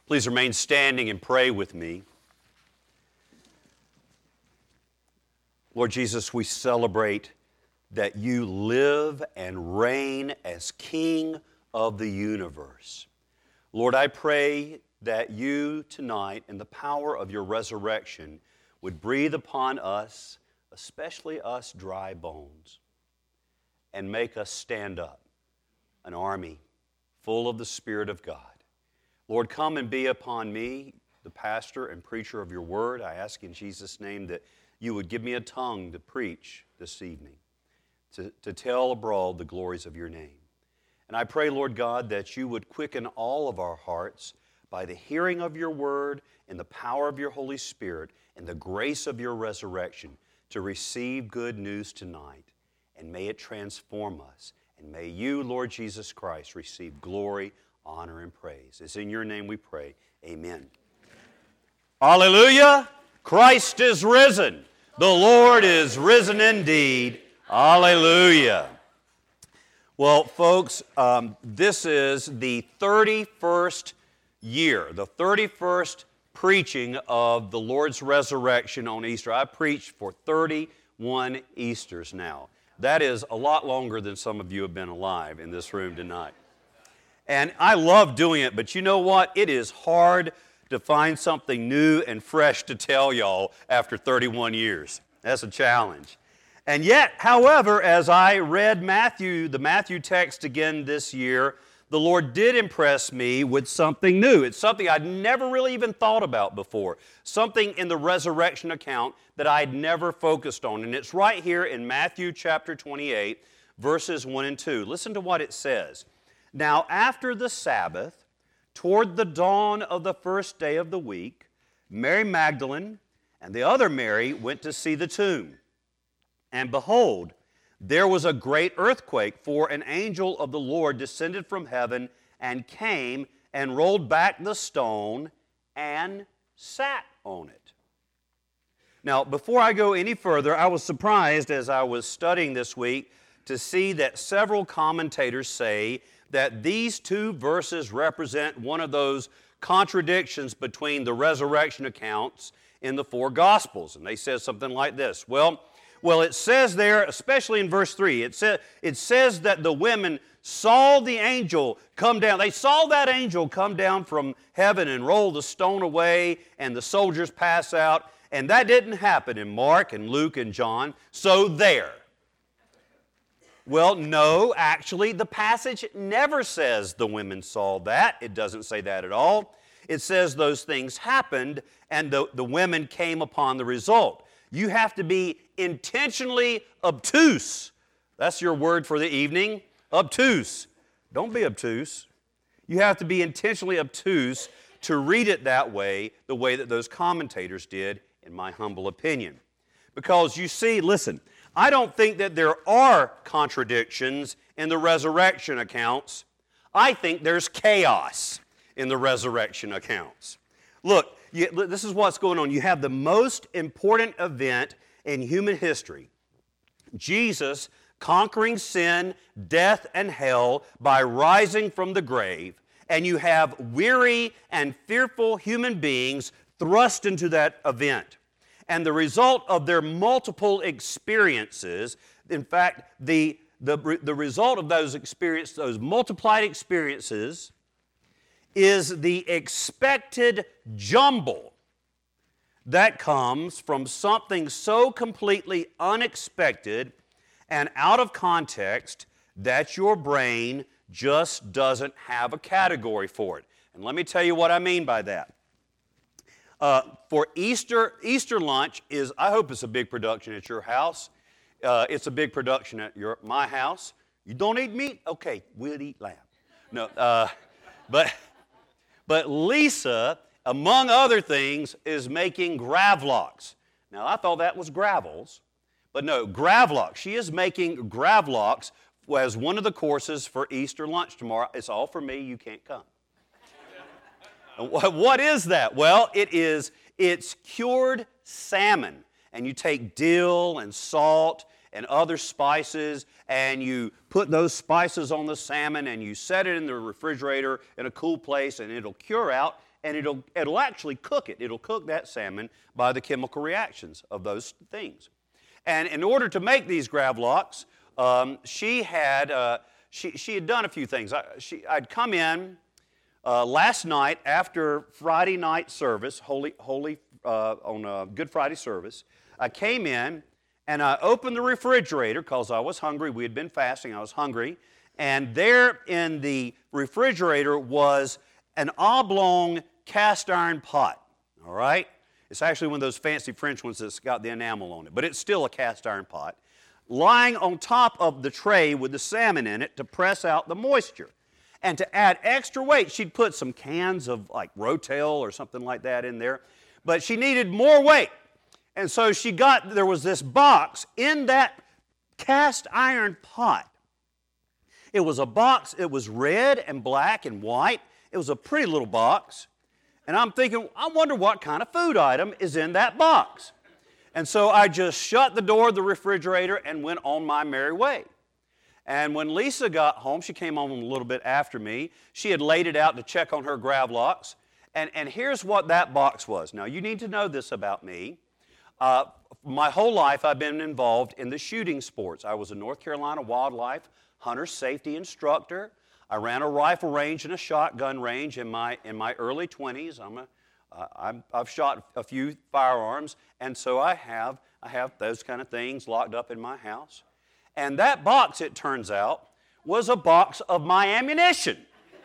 Please remain standing and pray with me. Lord Jesus, we celebrate that you live and reign as King of the universe. Lord, I pray that you tonight, in the power of your resurrection, would breathe upon us, especially us dry bones, and make us stand up, an army full of the Spirit of God. Lord, come and be upon me, the pastor and preacher of your word. I ask in Jesus' name that you would give me a tongue to preach this evening, to tell abroad the glories of your name. And I pray, Lord God, that you would quicken all of our hearts by the hearing of your word and the power of your Holy Spirit and the grace of your resurrection to receive good news tonight. And may it transform us. And may you, Lord Jesus Christ, receive glory, honor, and praise. It's in your name we pray. Amen. Hallelujah! Christ is risen. The Lord is risen indeed. Hallelujah. Well, folks, this is the 31st year, the 31st preaching of the Lord's resurrection on Easter. I preached for 31 Easters now. That is a lot longer than some of you have been alive in this room tonight. And I love doing it, but you know what? It is hard to find something new and fresh to tell y'all after 31 years. That's a challenge. And yet, however, as I read the Matthew text again this year, the Lord did impress me with something new. It's something I'd never really even thought about before. Something in the resurrection account that I'd never focused on. And it's right here in Matthew chapter 28, verses 1 and 2. Listen to what it says. Now, after the Sabbath, toward the dawn of the first day of the week, Mary Magdalene and the other Mary went to see the tomb. And behold, there was a great earthquake, for an angel of the Lord descended from heaven and came and rolled back the stone and sat on it. Now, before I go any further, I was surprised as I was studying this week to see that several commentators say that these two verses represent one of those contradictions between the resurrection accounts in the four Gospels. And they said something like this. Well, it says there, especially in verse 3, it says that the women saw the angel come down. They saw that angel come down from heaven and roll the stone away, and the soldiers pass out. And that didn't happen in Mark and Luke and John. So there. Well, no, actually, the passage never says the women saw that. It doesn't say that at all. It says those things happened and the women came upon the result. You have to be intentionally obtuse. That's your word for the evening, obtuse. Don't be obtuse. You have to be intentionally obtuse to read it that way, the way that those commentators did, in my humble opinion. Because you see, listen, I don't think that there are contradictions in the resurrection accounts. I think there's chaos in the resurrection accounts. Look, this is what's going on. You have the most important event in human history. Jesus conquering sin, death, and hell by rising from the grave. And you have weary and fearful human beings thrust into that event. And the result of their multiple experiences, in fact, the result of those experiences, those multiplied experiences, is the expected jumble that comes from something so completely unexpected and out of context that your brain just doesn't have a category for it. And let me tell you what I mean by that. For Easter lunch is, I hope it's a big production at your house. It's a big production at my house. You don't eat meat? Okay, we'll eat lamb. No, but Lisa, among other things, is making gravlax. Now, I thought that was gravels, but no, gravlax. She is making gravlax as one of the courses for Easter lunch tomorrow. It's all for me. You can't come. What is that? Well, it's cured salmon. And you take dill and salt and other spices, and you put those spices on the salmon, and you set it in the refrigerator in a cool place, and it'll cure out, and it'll actually cook it. It'll cook that salmon by the chemical reactions of those things. And in order to make these gravlax, she had done a few things. I'd come in last night after Friday night service, on Good Friday service. I came in and I opened the refrigerator because I was hungry. We had been fasting. I was hungry. And there in the refrigerator was an oblong cast iron pot, all right? It's actually one of those fancy French ones that's got the enamel on it, but it's still a cast iron pot, lying on top of the tray with the salmon in it to press out the moisture. And to add extra weight, she'd put some cans of like Rotel or something like that in there, but she needed more weight. And so there was this box in that cast iron pot. It was a box, it was red and black and white. It was a pretty little box. And I'm thinking, I wonder what kind of food item is in that box. And so I just shut the door of the refrigerator and went on my merry way. And when Lisa got home, she came home a little bit after me. She had laid it out to check on her gravlax. And here's what that box was. Now, you need to know this about me. My whole life, I've been involved in the shooting sports. I was a North Carolina wildlife hunter safety instructor. I ran a rifle range and a shotgun range in my early 20s. I've shot a few firearms, and so I have those kind of things locked up in my house. And that box, it turns out, was a box of my ammunition.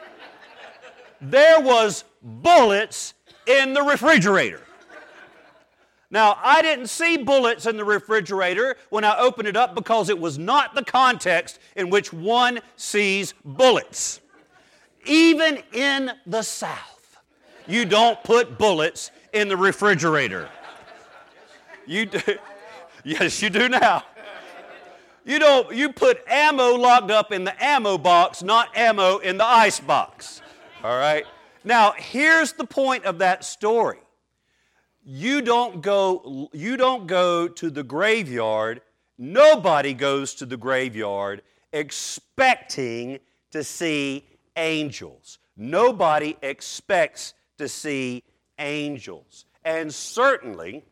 There was bullets in the refrigerator. Now, I didn't see bullets in the refrigerator when I opened it up because it was not the context in which one sees bullets. Even in the South, you don't put bullets in the refrigerator. You do. Yes, you do now. You put ammo locked up in the ammo box, not ammo in the ice box. All right? Now, here's the point of that story. You don't go to the graveyard, nobody goes to the graveyard expecting to see angels. Nobody expects to see angels. And certainly,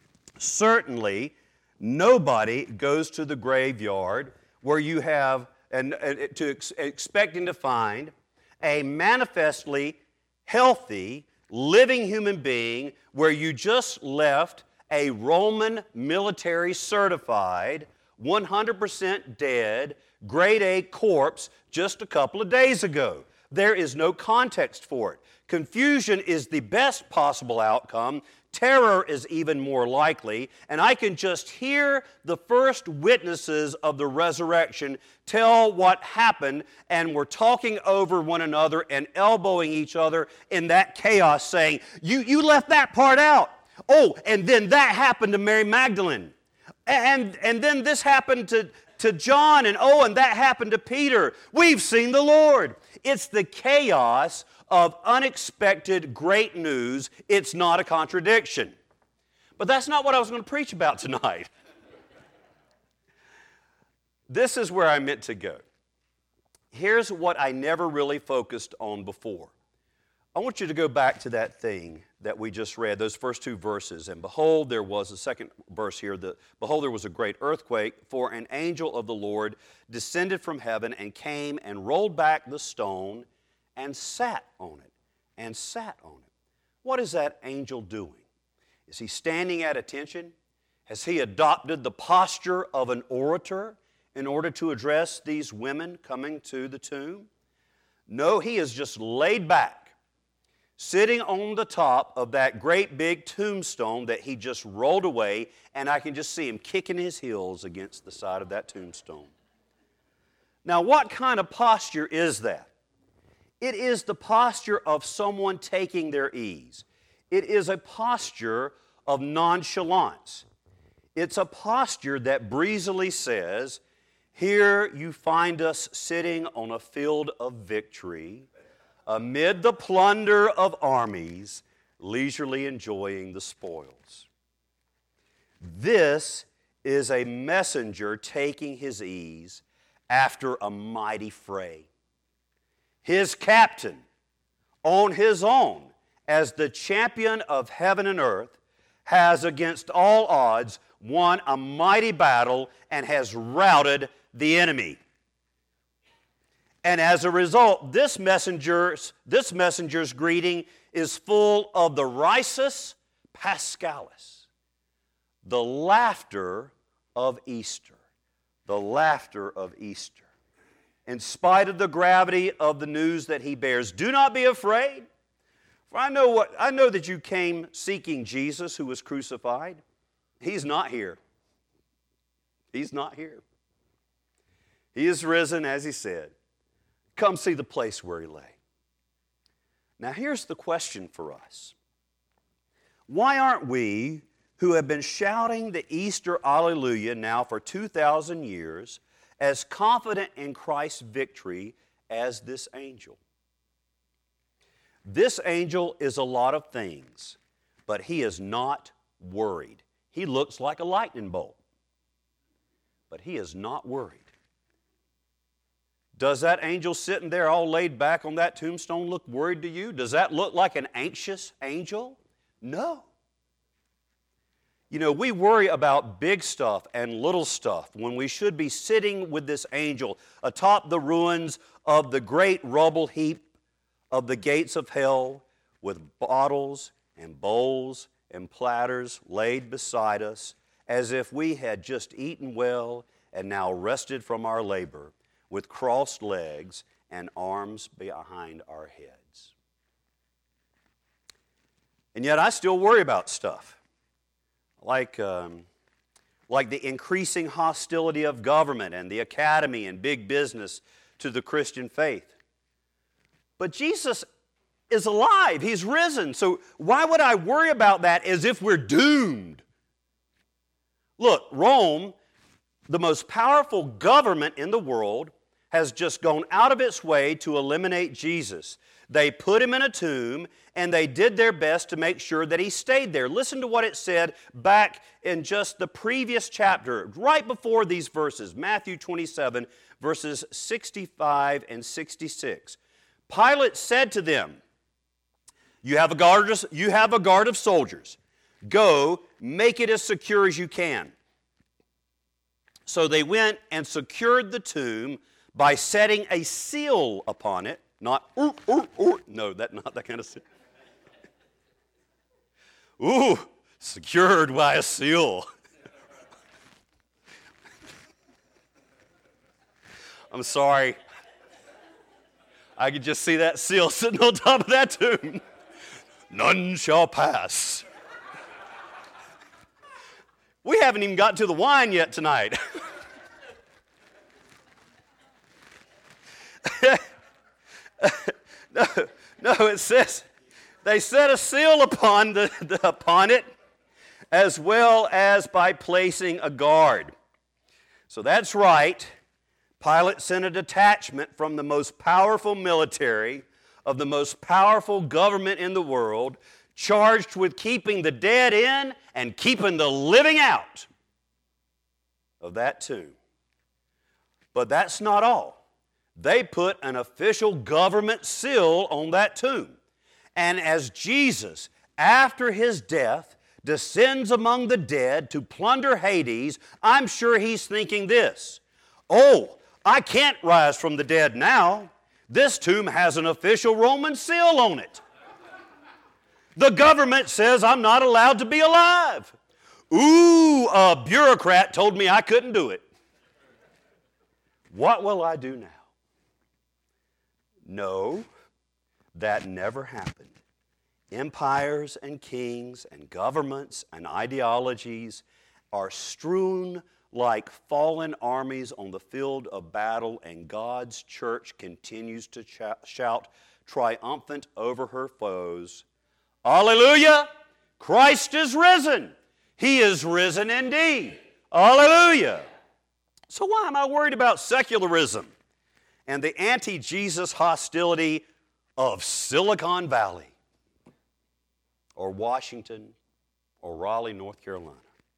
nobody goes to the graveyard where you have, expecting to find a manifestly healthy, living human being where you just left a Roman military certified, 100% dead, grade A corpse just a couple of days ago. There is no context for it. Confusion is the best possible outcome. Terror is even more likely, and I can just hear the first witnesses of the resurrection tell what happened, and we're talking over one another and elbowing each other in that chaos, saying, you left that part out. Oh, and then that happened to Mary Magdalene. And then this happened to John, and that happened to Peter. We've seen the Lord. It's the chaos of unexpected great news. It's not a contradiction. But that's not what I was going to preach about tonight. This is where I meant to go. Here's what I never really focused on before. I want you to go back to that thing that we just read, those first two verses. And behold, there was a second verse here. Behold, there was a great earthquake, for an angel of the Lord descended from heaven and came and rolled back the stone and sat on it. And sat on it. What is that angel doing? Is he standing at attention? Has he adopted the posture of an orator in order to address these women coming to the tomb? No, he is just laid back, sitting on the top of that great big tombstone that he just rolled away, and I can just see him kicking his heels against the side of that tombstone. Now, what kind of posture is that? It is the posture of someone taking their ease. It is a posture of nonchalance. It's a posture that breezily says, here you find us sitting on a field of victory, amid the plunder of armies, leisurely enjoying the spoils. This is a messenger taking his ease after a mighty fray. His captain, on his own, as the champion of heaven and earth, has against all odds won a mighty battle and has routed the enemy. And as a result, this messenger's greeting is full of the risus paschalis, the laughter of Easter. The laughter of Easter. In spite of the gravity of the news that he bears, do not be afraid. For I know that you came seeking Jesus who was crucified. He's not here. He's not here. He is risen, as he said. Come see the place where he lay. Now here's the question for us. Why aren't we, who have been shouting the Easter Alleluia now for 2,000 years, as confident in Christ's victory as this angel? This angel is a lot of things, but he is not worried. He looks like a lightning bolt, but he is not worried. Does that angel sitting there all laid back on that tombstone look worried to you? Does that look like an anxious angel? No. You know, we worry about big stuff and little stuff when we should be sitting with this angel atop the ruins of the great rubble heap of the gates of hell, with bottles and bowls and platters laid beside us, as if we had just eaten well and now rested from our labor, with crossed legs and arms behind our heads. And yet I still worry about stuff. Like the increasing hostility of government and the academy and big business to the Christian faith. But Jesus is alive. He's risen. So why would I worry about that as if we're doomed? Look, Rome, the most powerful government in the world, has just gone out of its way to eliminate Jesus. They put him in a tomb, and they did their best to make sure that he stayed there. Listen to what it said back in just the previous chapter, right before these verses, Matthew 27, verses 65 and 66. Pilate said to them, you have a guard of soldiers. Go, make it as secure as you can. So they went and secured the tomb by setting a seal upon it. Not, no, not that kind of seal. Ooh, secured by a seal. I'm sorry. I could just see that seal sitting on top of that tomb. None shall pass. We haven't even got to the wine yet tonight. No, it says they set a seal upon it, as well as by placing a guard. So that's right. Pilate sent a detachment from the most powerful military of the most powerful government in the world, charged with keeping the dead in and keeping the living out of that tomb. But that's not all. They put an official government seal on that tomb. And as Jesus, after his death, descends among the dead to plunder Hades, I'm sure he's thinking this: oh, I can't rise from the dead now. This tomb has an official Roman seal on it. The government says I'm not allowed to be alive. Ooh, a bureaucrat told me I couldn't do it. What will I do now? No, that never happened. Empires and kings and governments and ideologies are strewn like fallen armies on the field of battle, and God's church continues to shout triumphant over her foes. Hallelujah! Christ is risen. He is risen indeed. Hallelujah! So why am I worried about secularism and the anti-Jesus hostility of Silicon Valley or Washington or Raleigh, North Carolina?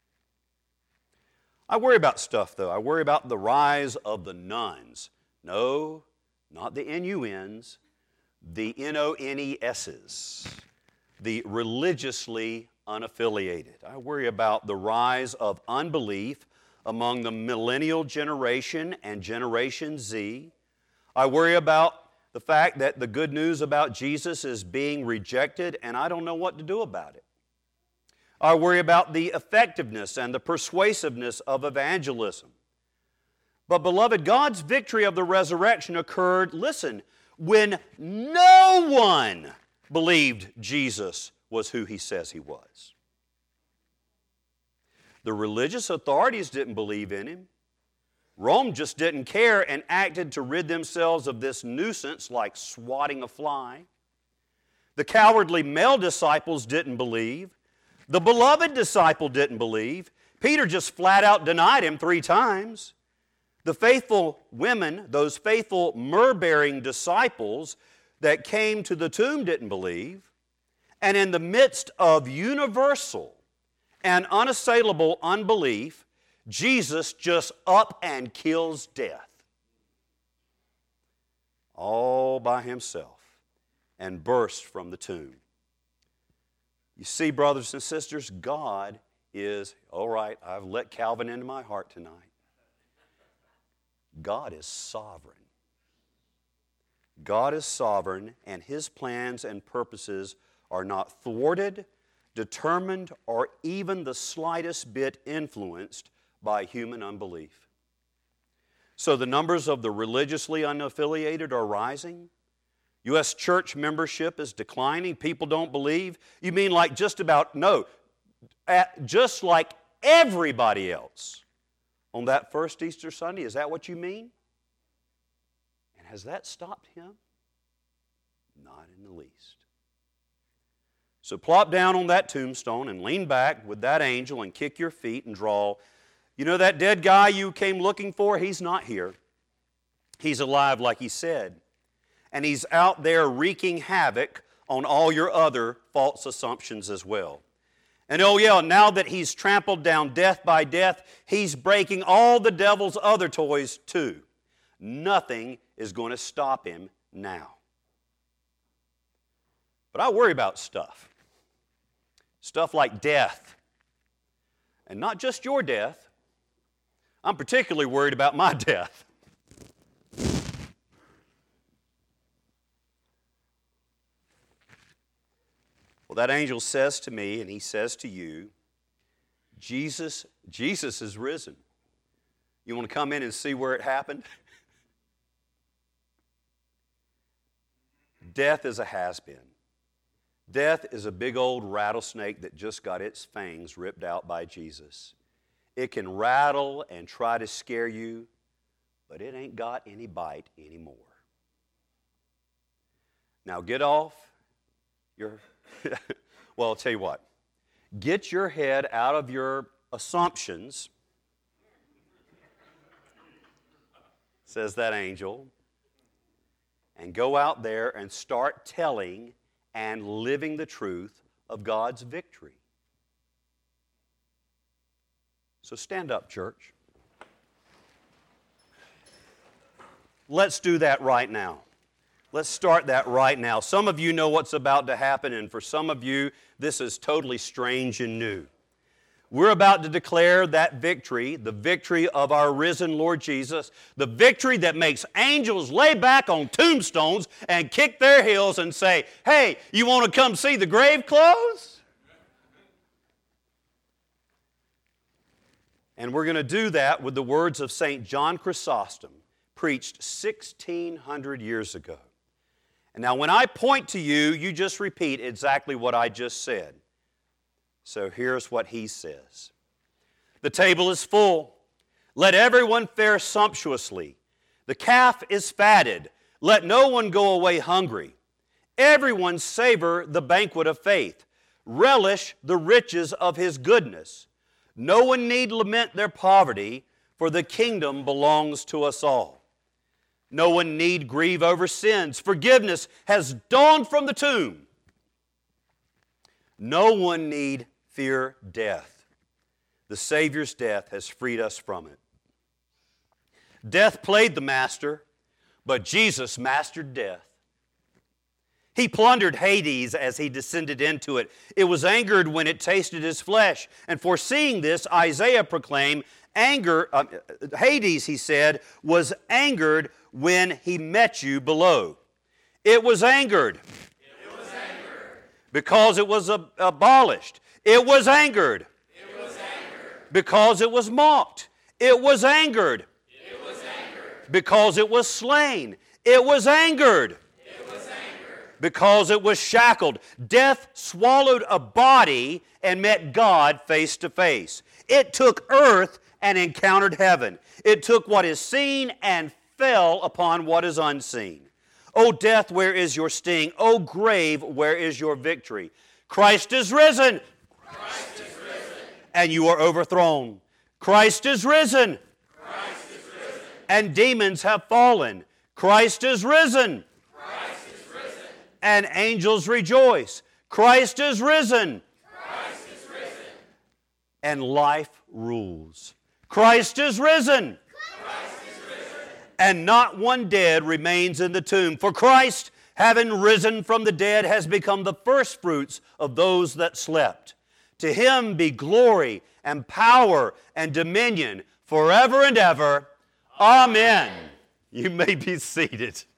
I worry about stuff, though. I worry about the rise of the nuns. No, not the N-U-Ns, the N-O-N-E-S's. the religiously unaffiliated. I worry about the rise of unbelief among the millennial generation and Generation Z. I worry about the fact that the good news about Jesus is being rejected, and I don't know what to do about it. I worry about the effectiveness and the persuasiveness of evangelism. But beloved, God's victory of the resurrection occurred, listen, when no one believed Jesus was who He says He was. The religious authorities didn't believe in Him. Rome just didn't care and acted to rid themselves of this nuisance like swatting a fly. The cowardly male disciples didn't believe. The beloved disciple didn't believe. Peter just flat out denied Him 3 times. The faithful women, those faithful myrrh-bearing disciples that came to the tomb didn't believe. And in the midst of universal and unassailable unbelief, Jesus just up and kills death. All by Himself and bursts from the tomb. You see, brothers and sisters, God is, all right, I've let Calvin into my heart tonight. God is sovereign. God is sovereign, and His plans and purposes are not thwarted, determined, or even the slightest bit influenced by human unbelief. So the numbers of the religiously unaffiliated are rising. U.S. church membership is declining. People don't believe. You mean like just like everybody else on that first Easter Sunday? Is that what you mean? And has that stopped Him? Not in the least. So plop down on that tombstone and lean back with that angel and kick your feet and draw. You know that dead guy you came looking for? He's not here. He's alive like He said. And He's out there wreaking havoc on all your other false assumptions as well. And oh yeah, now that He's trampled down death by death, He's breaking all the devil's other toys too. Nothing is going to stop Him now. But I worry about stuff. Stuff like death. And not just your death. I'm particularly worried about my death. Well, that angel says to me, and he says to you, Jesus is risen. You want to come in and see where it happened? Death is a has-been. Death is a big old rattlesnake that just got its fangs ripped out by Jesus. It can rattle and try to scare you, but it ain't got any bite anymore. Now get off your... Well, I'll tell you what. Get your head out of your assumptions, says that angel, and go out there and start telling and living the truth of God's victory. So stand up, church. Let's do that right now. Let's start that right now. Some of you know what's about to happen, and for some of you, this is totally strange and new. We're about to declare that victory, the victory of our risen Lord Jesus, the victory that makes angels lay back on tombstones and kick their heels and say, hey, you want to come see the grave clothes? And we're going to do that with the words of St. John Chrysostom, preached 1,600 years ago. And now when I point to you, you just repeat exactly what I just said. So here's what he says. The table is full. Let everyone fare sumptuously. The calf is fatted. Let no one go away hungry. Everyone savor the banquet of faith. Relish the riches of His goodness. No one need lament their poverty, for the kingdom belongs to us all. No one need grieve over sins. Forgiveness has dawned from the tomb. No one need fear death. The Savior's death has freed us from it. Death played the master, but Jesus mastered death. He plundered Hades as he descended into it. It was angered when it tasted his flesh. And foreseeing this, Isaiah proclaimed, Hades, he said, was angered when he met you below. It was angered. It was angered. Because it was abolished. It was angered. It was angered. Because it was mocked. It was angered. It was angered. Because it was slain. It was angered. It was angered. Because it was shackled. Death swallowed a body and met God face to face. It took earth and encountered heaven. It took what is seen and fell upon what is unseen. O death, where is your sting? O grave, where is your victory? Christ is risen. Christ is risen. And you are overthrown. Christ is risen. Christ is risen. And demons have fallen. Christ is risen. Christ is risen. And angels rejoice. Christ is risen. Christ is risen. And life rules. Christ is risen. Christ is risen. And not one dead remains in the tomb. For Christ, having risen from the dead, has become the firstfruits of those that slept. To him be glory and power and dominion forever and ever. Amen. You may be seated.